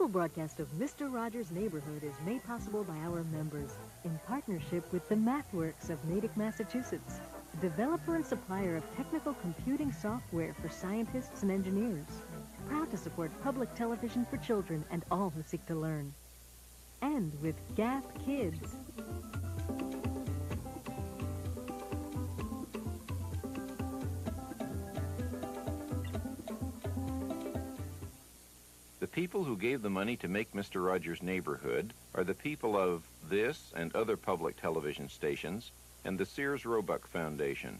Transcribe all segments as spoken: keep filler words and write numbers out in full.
local broadcast of Mister Rogers' Neighborhood is made possible by our members in partnership with the MathWorks of Natick, Massachusetts, a developer and supplier of technical computing software for scientists and engineers. Proud to support public television for children and all who seek to learn. And with Gap Kids. The people who gave the money to make Mister Rogers' Neighborhood are the people of this and other public television stations and the Sears Roebuck Foundation.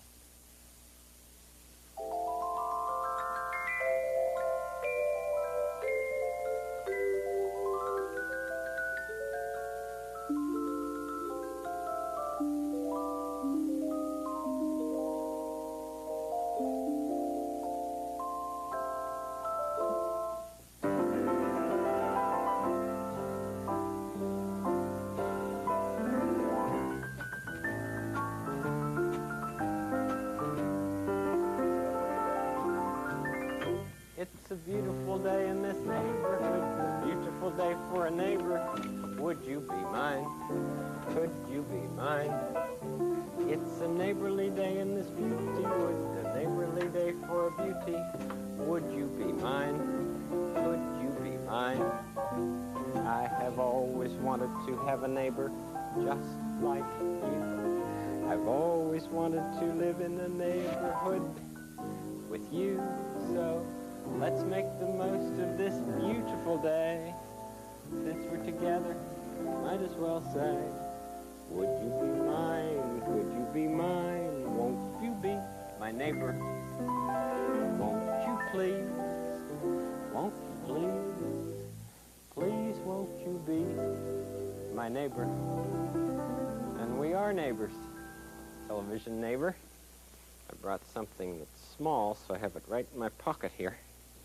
It's a beautiful day in this neighborhood, a beautiful day for a neighbor. Would you be mine? Could you be mine? It's a neighborly day in this beauty wood, a neighborly day for a beauty. Would you be mine? Could you be mine? I have always wanted to have a neighbor just like you. I've always wanted to live in a neighborhood with you, so let's make the most of this beautiful day. Since we're together, might as well say, would you be mine? Could you be mine? Won't you be my neighbor? Won't you please? Won't you please? Please won't you be my neighbor? And we are neighbors. Television neighbor. I brought something that's small, so I have it right in my pocket here.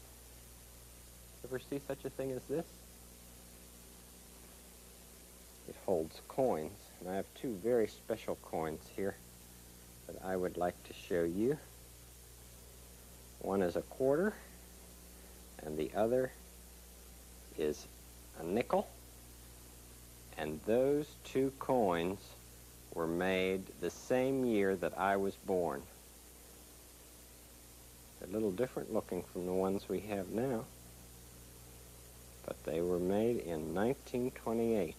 Ever see such a thing as this? It holds coins, and I have two very special coins here that I would like to show you. One is a quarter, and the other is a nickel. And those two coins were made the same year that I was born. They're a little different looking from the ones we have now, but they were made in nineteen twenty-eight.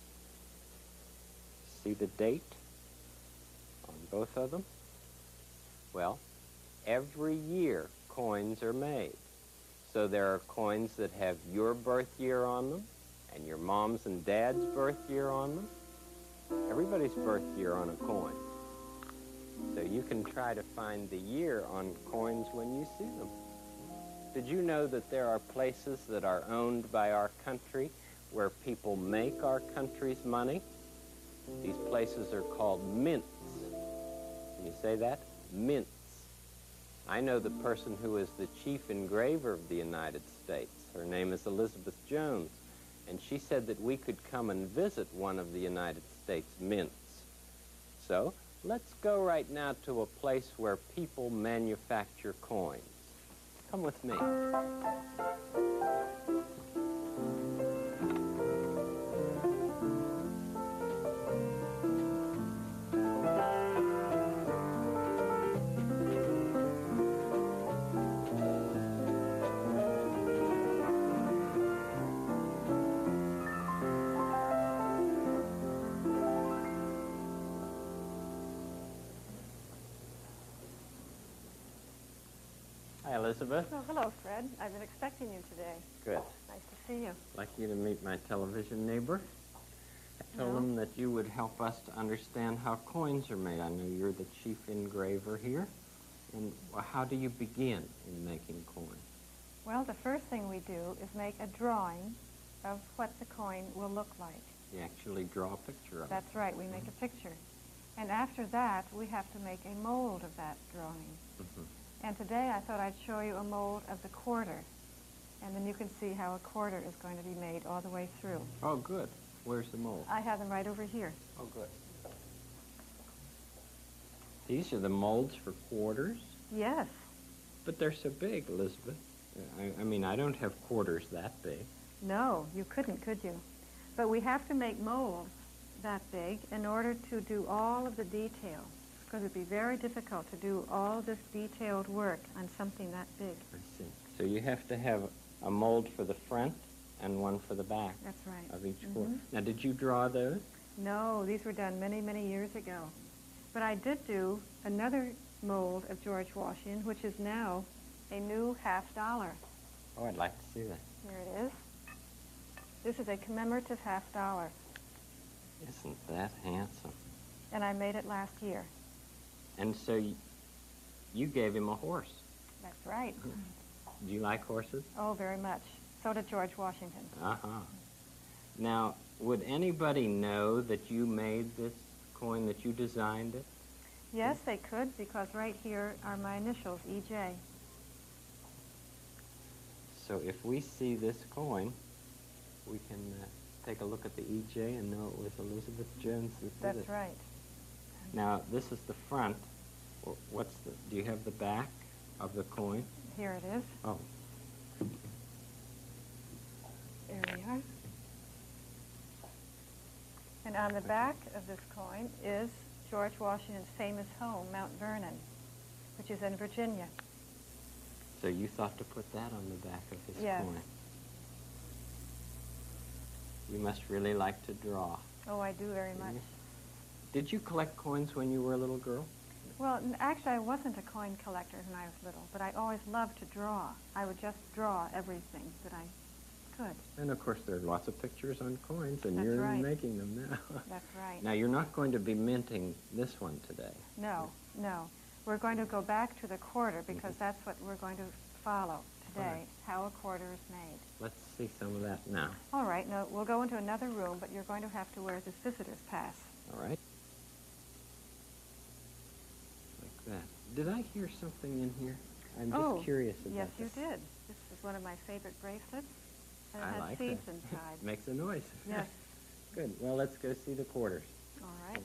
See the date on both of them? Well, every year coins are made. So there are coins that have your birth year on them and your mom's and dad's birth year on them. Everybody's birth year on a coin. So you can try to find the year on coins when you see them. Did you know that there are places that are owned by our country where people make our country's money? These places are called mints. Can you say that? Mints. I know the person who is the chief engraver of the United States. Her name is Elizabeth Jones, and she said that we could come and visit one of the United States mints. So let's go right now to a place where people manufacture coins. Come with me. Hi, Elizabeth. Oh, hello, Fred. I've been expecting you today. Good. Nice to see you. I'd like you to meet my television neighbor. I told No. him that you would help us to understand how coins are made. I know you're the chief engraver here. And how do you begin in making coins? Well, the first thing we do is make a drawing of what the coin will look like. You actually draw a picture of it. That's right. We make a picture. And after that, we have to make a mold of that drawing. Mhm. And today I thought I'd show you a mold of the quarter. And then you can see how a quarter is going to be made all the way through. Oh, good. Where's the mold? I have them right over here. Oh, good. These are the molds for quarters? Yes. But they're so big, Elizabeth. I, I mean, I don't have quarters that big. No, you couldn't, could you? But we have to make molds that big in order to do all of the details, because it would be very difficult to do all this detailed work on something that big. I see. So you have to have a mold for the front and one for the back That's right. of each Mhm. quarter. Now, did you draw those? No, these were done many, many years ago. But I did do another mold of George Washington, which is now a new half dollar. Oh, I'd like to see that. Here it is. This is a commemorative half dollar, Isn't that handsome? and I made it last year. And so y- you gave him a horse. That's right. Do you like horses? Oh, very much. So did George Washington. Uh-huh. Now, would anybody know that you made this coin, that you designed it? Yes, they could, because right here are my initials, E J. So if we see this coin, we can uh, take a look at the E J and know it was Elizabeth Jones that did That's it. right. Now, this is the front. Wh- What's the, do you have the back of the coin? Here it is. Oh, There we are. And on the back of this coin is George Washington's famous home, Mount Vernon, which is in Virginia. so you thought to put that on the back of his Yes. coin. You must really like to draw. Oh, I do very much. Did you collect coins when you were a little girl? Well, n- actually, I wasn't a coin collector when I was little, but I always loved to draw. I would just draw everything that I could. And of course, there are lots of pictures on coins, and That's you're right. making them now. That's right. Now, you're not going to be minting this one today. No, no. We're going to go back to the quarter because that's what we're going to follow today, Right. how a quarter is made. Let's see some of that now. All right, now we'll go into another room, but you're going to have to wear this visitor's pass. All right. Like that. Did I hear something in here? I'm just Oh, curious about Yes, you this. did. This is one of my favorite bracelets, and it I has like seeds that. inside. Makes a noise. Yes. Good. Well, let's go see the quarters. All right.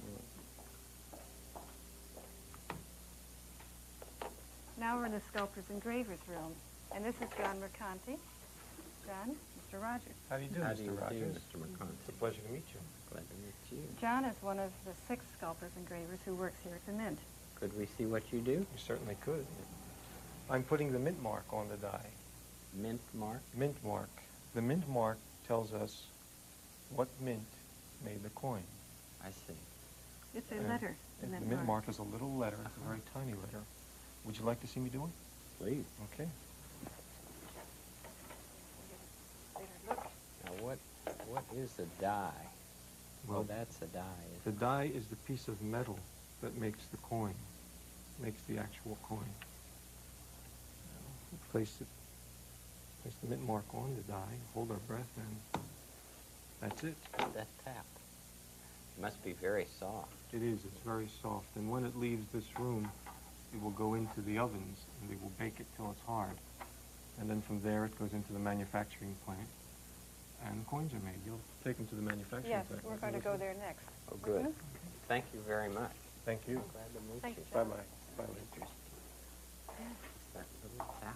Now we're in the sculptor's engravers room, and this is John Mercanti. John, Mister Rogers. How do you do, How Mister do you Rogers? do, Mister McConaughey? It's a pleasure to meet you. Glad to meet you. John is one of the six sculptors engravers who works here at the Mint. Could we see what you do? You certainly could. I'm putting the mint mark on the die. Mint mark? Mint mark. The mint mark tells us what mint made the coin. I see. It's a And- letter, the and Mint the mint mark. mark is a little letter. It's a very tiny letter. Would you like to see me do it? Please. Okay. Look, Now, what what is a die? Well, Well, that's a die. The Isn't die is the piece of metal that makes the coin, makes the actual coin. Place it, place the mint mark on the die, hold our breath, and that's it. it? That tap. It must be very soft. It is, it's very soft, and when it leaves this room, it will go into the ovens, and they will bake it till it's hard. And then from there, it goes into the manufacturing plant, and coins are made. You'll take them to the manufacturing yes, plant. we're going to go there next. Oh, good. Mhm. Thank you very much. Thank you. Glad to meet Thanks, you. John. Bye-bye. Bye, Lisa. That little tap.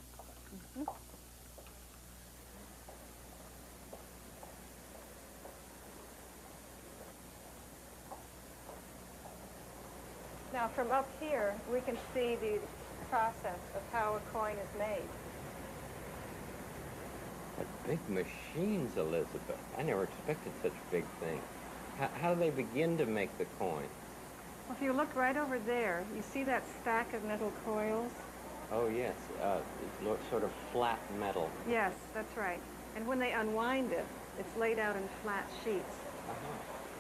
Now, from up here, we can see the process of how a coin is made. What big machines, Elizabeth. I never expected such big things. How, how do they begin to make the coin? Well, if you look right over there, you see that stack of metal coils? Oh, yes. Uh, it looks sort of flat metal. Yes, that's right. And when they unwind it, it's laid out in flat sheets. Uh-huh.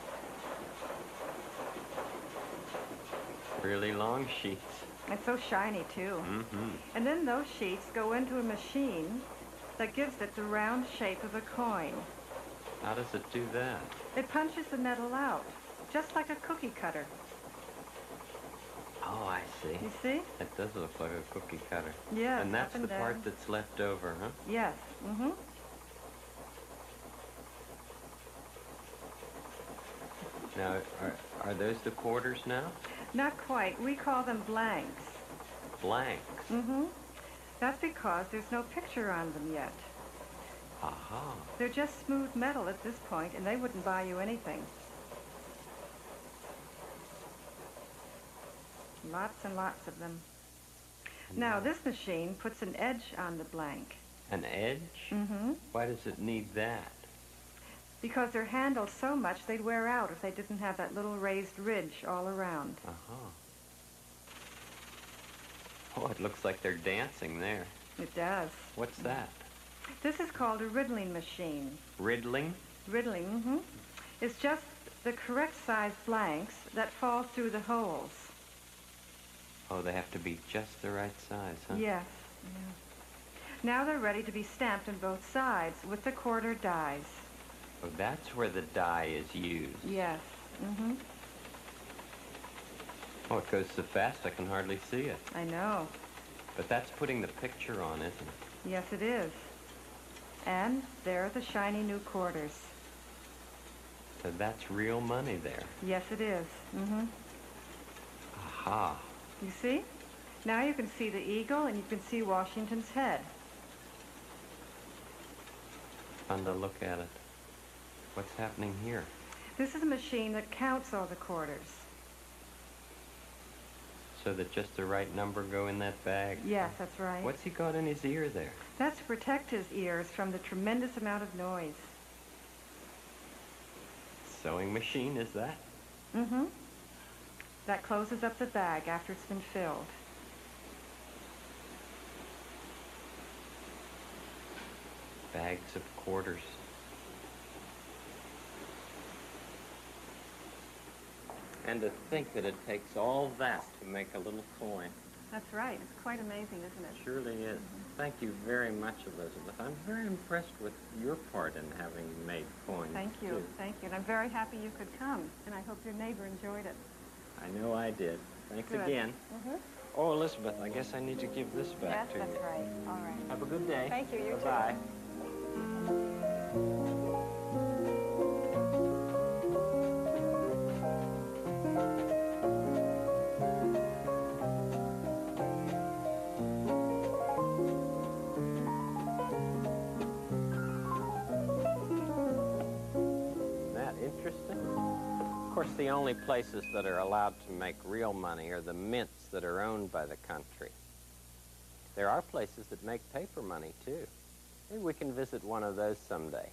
Really long sheets. It's so shiny, too. Mm-hmm. And then those sheets go into a machine that gives it the round shape of a coin. How does it do that? It punches the metal out, just like a cookie cutter. Oh, I see. You see? That does look like a cookie cutter. Yes, And that's up and the part down. that's left over, huh? Yes. Mm-hmm. Now, are, are those the quarters now? Not quite. We call them blanks. Blanks. Mm-hmm. That's because there's no picture on them yet. Aha. They're just smooth metal at this point, and they wouldn't buy you anything. Lots and lots of them. Now, this machine puts an edge on the blank. An edge? Mm-hmm. Why does it need that? Because they're handled so much, they'd wear out if they didn't have that little raised ridge all around. Uh-huh. Oh, it looks like they're dancing there. It does. What's that? This is called a riddling machine. Riddling? Riddling, mm-hmm. It's just the correct size blanks that fall through the holes. Oh, they have to be just the right size, huh? Yes. Yeah. Now they're ready to be stamped on both sides with the quarter dies. Oh, that's where the die is used. Yes. Mm-hmm. Oh, it goes so fast I can hardly see it. I know. But that's putting the picture on, isn't it? Yes, it is. And there are the shiny new quarters. So that's real money there. Yes, it is. Mm-hmm. Aha. You see? Now you can see the eagle and you can see Washington's head. Fun to look at it. What's happening here? This is a machine that counts all the quarters. So that just the right number go in that bag? Yes, that's right. What's he got in his ear there? That's to protect his ears from the tremendous amount of noise. Sewing machine, is that? Mm-hmm. That closes up the bag after it's been filled. Bags of quarters. And to think that it takes all that to make a little coin. That's right. It's quite amazing, isn't it? Surely is. Thank you very much, Elizabeth. I'm very impressed with your part in having made coins. Thank you. too. Thank you. And I'm very happy you could come. And I hope your neighbor enjoyed it. I know I did. Thanks Good. again. Mm-hmm. Oh, Elizabeth, I guess I need to give this back Yes, to that's you. right. All right. Have a good day. Thank you. You too. Bye-bye. Of course, the only places that are allowed to make real money are the mints that are owned by the country. There are places that make paper money, too. Maybe we can visit one of those someday.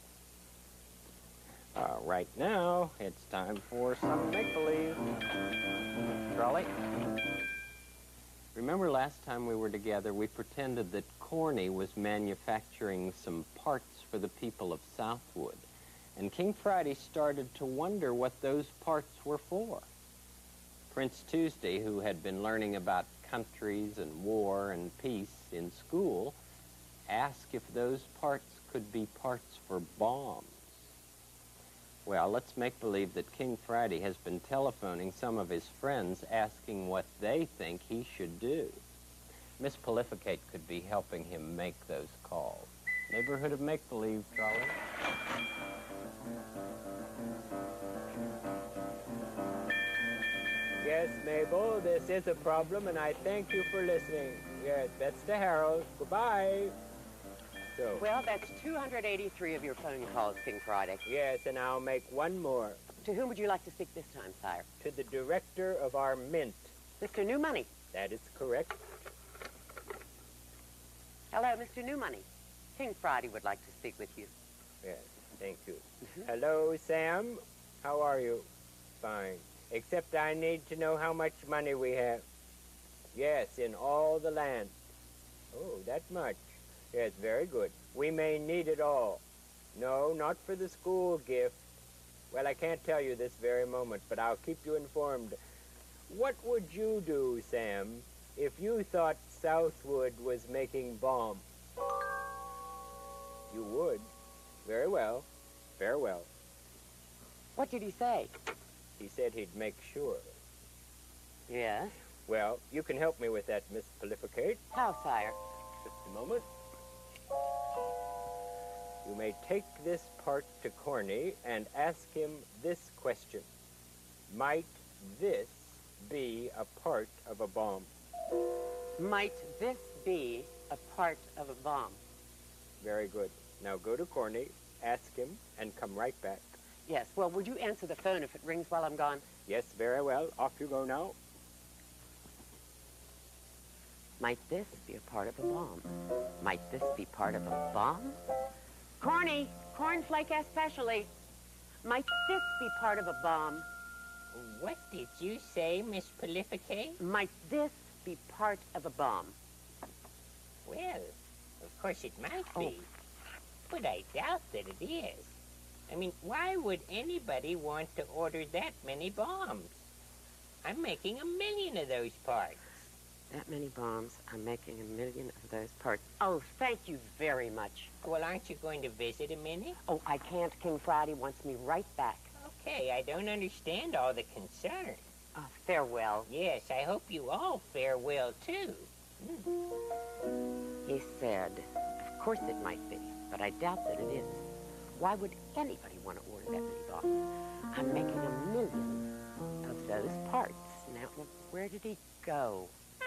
Uh, right now, it's time for some make-believe. Trolley? Remember last time we were together, we pretended that Corny was manufacturing some parts for the people of Southwood. And King Friday started to wonder what those parts were for. Prince Tuesday, who had been learning about countries and war and peace in school, asked if those parts could be parts for bombs. Well, let's make believe that King Friday has been telephoning some of his friends asking what they think he should do. Miss Prolificate could be helping him make those calls. Neighborhood of Make-Believe, Trolley. Yes, Mabel, this is a problem, and I thank you for listening. Yes, that's to Harold. Goodbye. So. Well, that's two hundred eighty-three of your phone calls, King Friday. Yes, and I'll make one more. To whom would you like to speak this time, sire? To the director of our mint. Mister New Money. That is correct. Hello, Mister New Money. King Friday would like to speak with you. Yes, thank you. Hello, Sam. How are you? Fine. Except I need to know how much money we have. Yes, in all the land. Oh, that much. Yes, very good. We may need it all. No, not for the school gift. Well, I can't tell you this very moment, but I'll keep you informed. What would you do, Sam, if you thought Southwood was making bombs? You would. Very well. Farewell. What did he say? He said he'd make sure. Yes? Well, you can help me with that, Miss Prolificate. How, sire? Just a moment. You may take this part to Corny and ask him this question. Might this be a part of a bomb? Might this be a part of a bomb? Very good. Now go to Corny, ask him, and come right back. Yes, well, would you answer the phone if it rings while I'm gone? Yes, very well. Off you go now. Might this be a part of a bomb? Might this be part of a bomb? Corny, cornflake especially. Might this be part of a bomb? What did you say, Miss Prolificate? Might this be part of a bomb? Well, of course it might Oh. be, but I doubt that it is. I mean, why would anybody want to order that many bombs? I'm making a million of those parts. That many bombs, I'm making a million of those parts. Oh, thank you very much. Well, aren't you going to visit a minute? Oh, I can't. King Friday wants me right back. Okay, I don't understand all the concern. Oh, farewell. Yes, I hope you all fare well, too. He said, of course it might be, but I doubt that it is. Why would anybody want to order that many bombs? I'm making a million of those parts. Now, where did he go?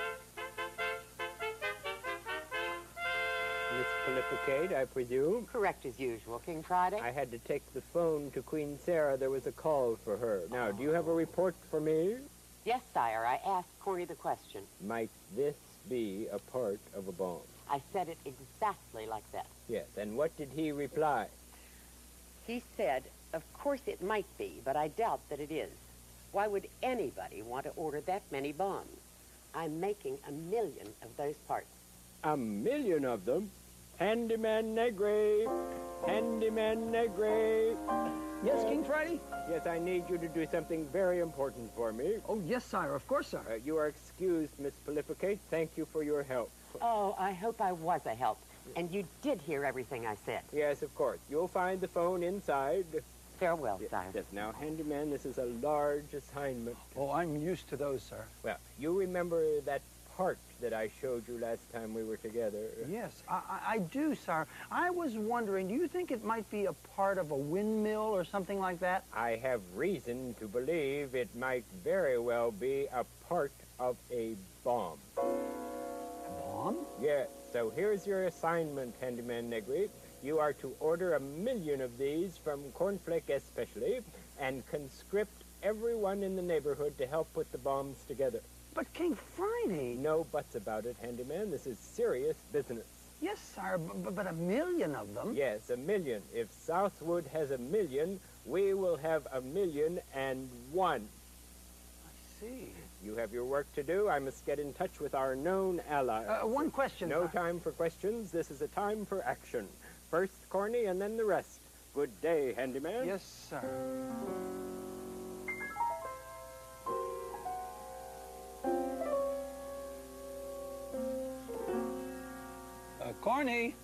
Miss Prolificate, I presume? Correct as usual, King Friday. I had to take the phone to Queen Sarah. There was a call for her. Now, do you have a report for me? Yes, sire, I asked Corny the question. Might this be a part of a bomb? I said it exactly like that. Yes, and what did he reply? He said, of course it might be, but I doubt that it is. Why would anybody want to order that many bombs? I'm making a million of those parts. A million of them? Handyman Negri! Handyman Negri! Yes, King Friday? Yes, I need you to do something very important for me. Oh, yes, sire, of course, sir. Uh, you are excused, Miss Prolificate. Thank you for your help. Oh, I hope I was a help. And you did hear everything I said. Yes, of course. You'll find the phone inside. Farewell, Yes, sire. yes. Now, Handyman, this is a large assignment. Oh, I'm used to those, sir. Well, you remember that part that I showed you last time we were together? Yes, I, I, I do, sir. I was wondering, do you think it might be a part of a windmill or something like that? I have reason to believe it might very well be a part of a bomb. A bomb? Yes, so here's your assignment, Handyman Negri. You are to order a million of these from Cornflake especially, and conscript everyone in the neighborhood to help put the bombs together. But King Friday... No buts about it, Handyman. This is serious business. Yes, sire, but, but a million of them? Yes, a million. If Southwood has a million, we will have a million and one. I see. You have your work to do. I must get in touch with our known allies. Uh, one question, No sir. time for questions. This is a time for action. First Corny and then the rest. Good day, Handyman. Yes, sir. Uh, Corny.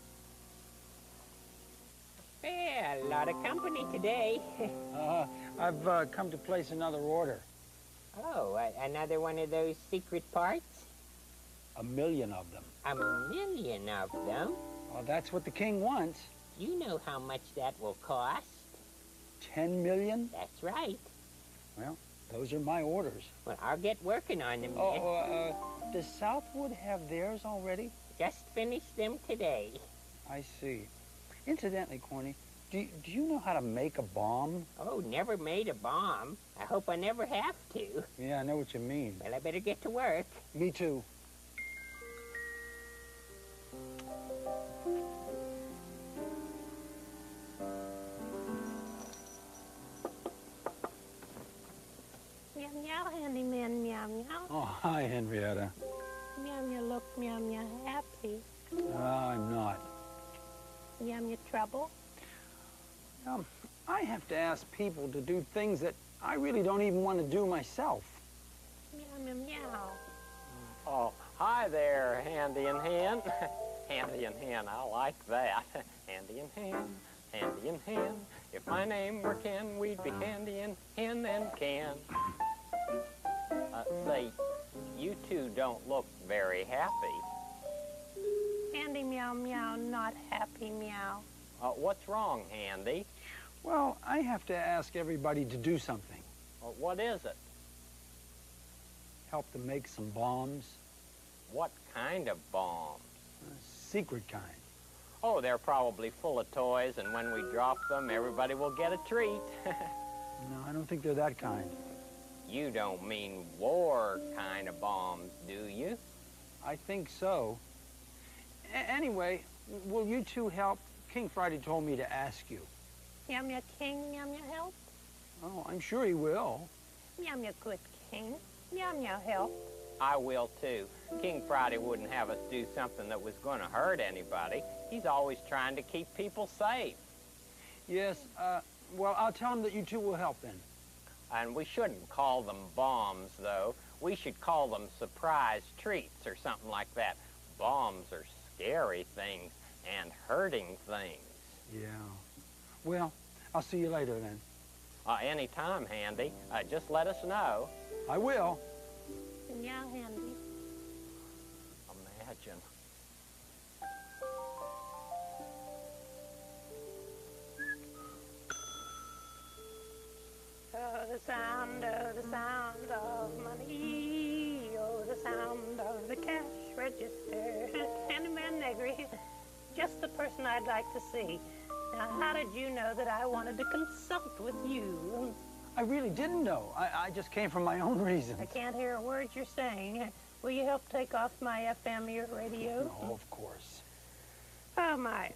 Well, a lot of company today. Uh, I've uh, come to place another order. Oh, a- another one of those secret parts? A million of them. A million of them? Well, that's what the king wants. You know how much that will cost. Ten million? That's right. Well, those are my orders. Well, I'll get working on them. Oh, Miss. uh, does Southwood have theirs already? Just finished them today. I see. Incidentally, Corny, do, do you know how to make a bomb? Oh, never made a bomb. I hope I never have to. Yeah, I know what you mean. Well, I better get to work. Me too. Meow meow, handyman, meow meow. Oh, hi, Henrietta. Meow meow, look meow meow happy. Uh, I'm not. Meow meow trouble. Um, I have to ask people to do things that I really don't even want to do myself. Meow meow meow. Oh, hi there, Handy in Hand. Handy in Hand, I like that. Handy in Hand, Handy in Hand. If my name were Ken, we'd be Handy in Hand and Ken. Uh, say, you two don't look very happy. Handy meow meow, not happy meow. Uh, what's wrong, Handy? Well, I have to ask everybody to do something. Uh, what is it? Help to make some bombs. What kind of bombs? A secret kind. Oh, they're probably full of toys, and when we drop them, everybody will get a treat. No, I don't think they're that kind. You don't mean war kind of bombs, do you? I think so. A anyway, will you two help? King Friday told me to ask you. Meow meow king, meow meow help. Oh, I'm sure he will. Meow meow good king, meow meow help. I will too. King Friday wouldn't have us do something that was going to hurt anybody. He's always trying to keep people safe. Yes, uh, well, I'll tell him that you two will help then. And we shouldn't call them bombs, though. We should call them surprise treats or something like that. Bombs are scary things and hurting things. Yeah. Well, I'll see you later then. Uh, anytime, Handy. Uh, just let us know. I will. Meow Handy. Imagine. Oh, the sound, oh, the sound of money. Oh, the sound of the cash register. Handyman Negri, just the person I'd like to see. Now, how did you know that I wanted to consult with you? I really didn't know. I, I just came from my own reasons. I can't hear a word you're saying. Will you help take off my F M your radio? No, of course. Oh, my.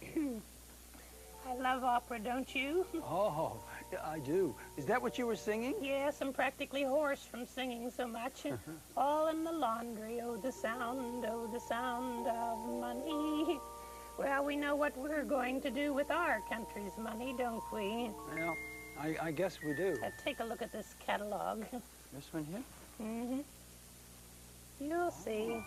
I love opera, don't you? Oh, yeah, I do. Is that what you were singing? Yes, I'm practically hoarse from singing so much. All in the laundry, oh, the sound, oh, the sound of money. Well, we know what we're going to do with our country's money, don't we? Well, I, I guess we do. Uh, take a look at this catalog. This one here? Mm-hmm. You'll see.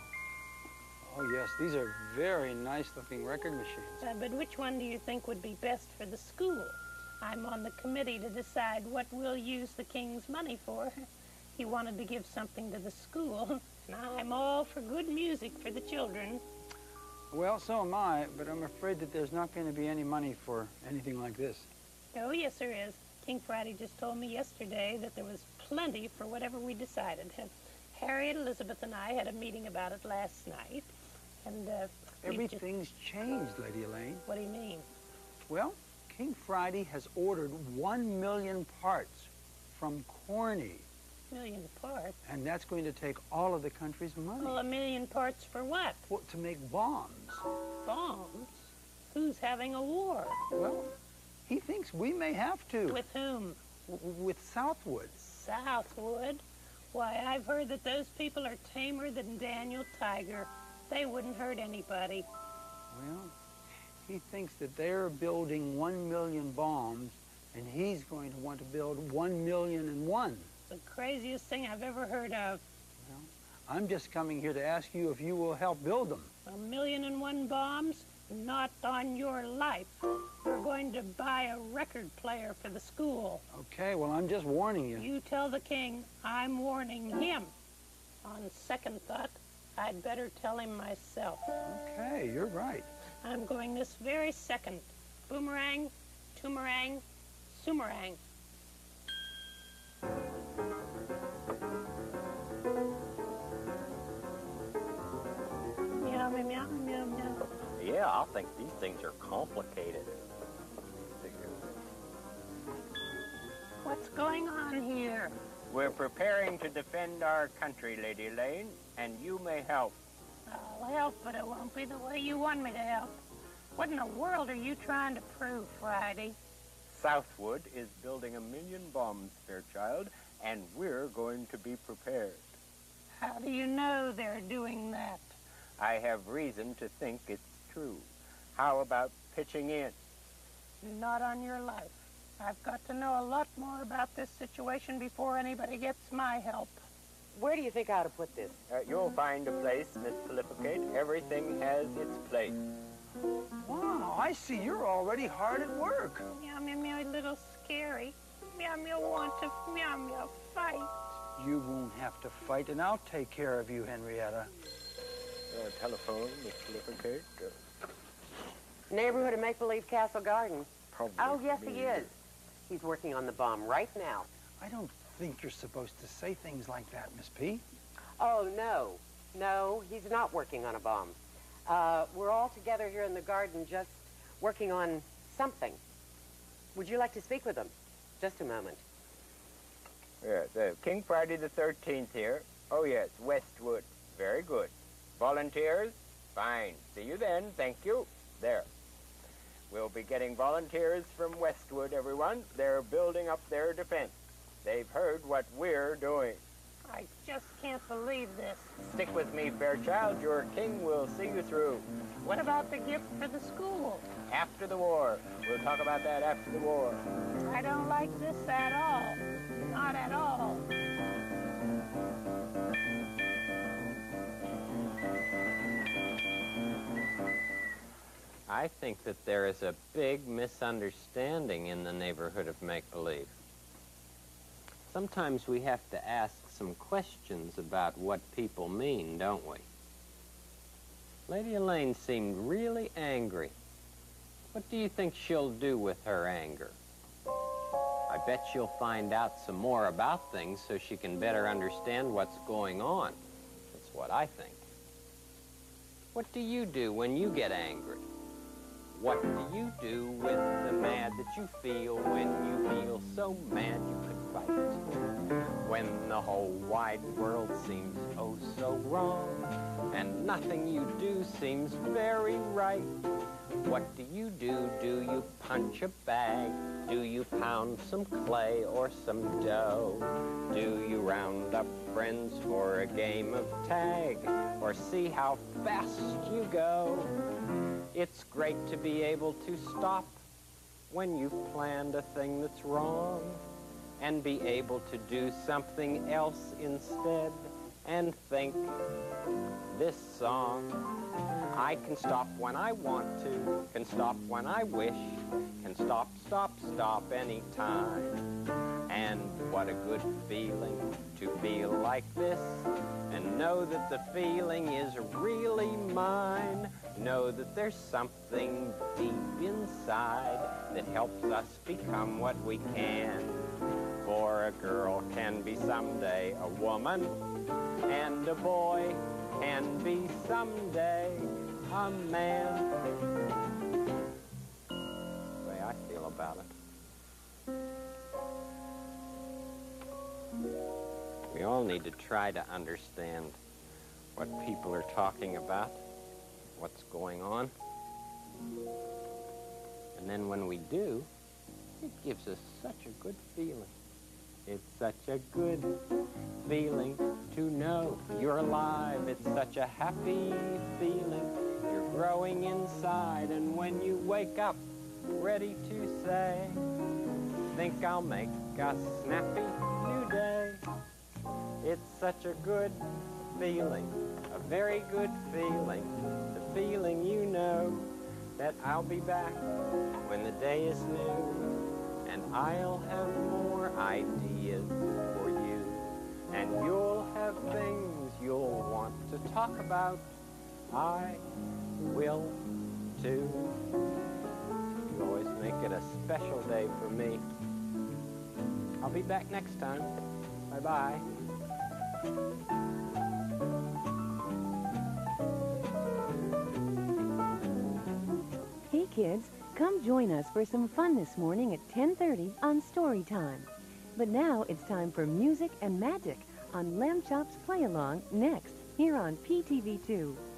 Oh, yes, these are very nice-looking record machines. Uh, but which one do you think would be best for the school? I'm on the committee to decide what we'll use the king's money for. He wanted to give something to the school, and I'm all for good music for the children. Well, so am I, but I'm afraid that there's not going to be any money for anything like this. Oh, yes, there is. King Friday just told me yesterday that there was plenty for whatever we decided. Harriet, Elizabeth, and I had a meeting about it last night, and uh, everything's just... changed, Lady Elaine. What do you mean? Well, King Friday has ordered one million parts from Corny. Million parts? And that's going to take all of the country's money. Well, a million parts for what? Well, to make bombs. Bombs? Who's having a war? Well, he thinks we may have to. With whom? W with Southwood. Southwood? Why, I've heard that those people are tamer than Daniel Tiger. They wouldn't hurt anybody. Well, he thinks that they're building one million bombs, and he's going to want to build one million and one. The craziest thing I've ever heard of. Well, I'm just coming here to ask you if you will help build them. A million and one bombs? Not on your life. We're going to buy a record player for the school. Okay, well, I'm just warning you. You tell the king I'm warning him. On second thought, I'd better tell him myself. Okay, you're right. I'm going this very second. Boomerang, toomerang, sumerang. Meow, meow, meow, meow, meow. Yeah, I think these things are complicated. What's going on here? We're preparing to defend our country, Lady Elaine, and you may help. I'll help, but it won't be the way you want me to help. What in the world are you trying to prove, Friday? Southwood is building a million bombs, Fairchild, and we're going to be prepared. How do you know they're doing that? I have reason to think it's true. How about pitching in? Not on your life. I've got to know a lot more about this situation before anybody gets my help. Where do you think I ought to put this? Uh, you'll find a place, Miss Philippicate. Everything has its place. Wow, I see you're already hard at work. Meow, meow, meow, a little scary. Meow, meow, want to meow, meow, fight. You won't have to fight, and I'll take care of you, Henrietta. Uh, telephone, Miss Philippicate. Uh, Neighborhood of Make-Believe Castle Garden. Probably oh, yes, me. he is. He's working on the bomb right now. I don't think you're supposed to say things like that, Miss P. Oh, no. No, he's not working on a bomb. Uh, we're all together here in the garden just working on something. Would you like to speak with them? Just a moment. Yes, uh, King Friday the thirteenth here. Oh, yes, Westwood. Very good. Volunteers? Fine. See you then. Thank you. There. We'll be getting volunteers from Westwood, everyone. They're building up their defense. They've heard what we're doing. I just can't believe this. Stick with me, Fairchild. Your king will see you through. What about the gift for the school? After the war. We'll talk about that after the war. I don't like this at all. Not at all. I think that there is a big misunderstanding in the neighborhood of make-believe. Sometimes we have to ask some questions about what people mean, don't we? Lady Elaine seemed really angry. What do you think she'll do with her anger? I bet she'll find out some more about things so she can better understand what's going on. That's what I think. What do you do when you get angry? What do you do with the mad that you feel when you feel so mad you could fight? When the whole wide world seems oh so wrong, and nothing you do seems very right. What do you do? Do you punch a bag? Do you pound some clay or some dough? Do you round up friends for a game of tag, or see how fast you go? It's great to be able to stop when you've planned a thing that's wrong, and be able to do something else instead, and think, this song, I can stop when I want to, can stop when I wish, can stop, stop, stop anytime. And what a good feeling to feel like this, and know that the feeling is really mine. Know that there's something deep inside that helps us become what we can. For a girl can be someday a woman, and a boy can be someday a man. That's the way I feel about it. We all need to try to understand what people are talking about, what's going on. And then when we do, it gives us such a good feeling. It's such a good feeling to know you're alive. It's such a happy feeling. You're growing inside, and when you wake up, ready to say, think I'll make a snappy new day. It's such a good feeling, a very good feeling, the feeling you know that I'll be back when the day is new, and I'll have more ideas for you, and you'll have things you'll want to talk about. I will too. You always make it a special day for me. I'll be back next time. Bye-bye. Hey kids, come join us for some fun this morning at ten thirty on Story Time. But now it's time for music and magic on Lamb Chop's Play Along next, here on P T V two.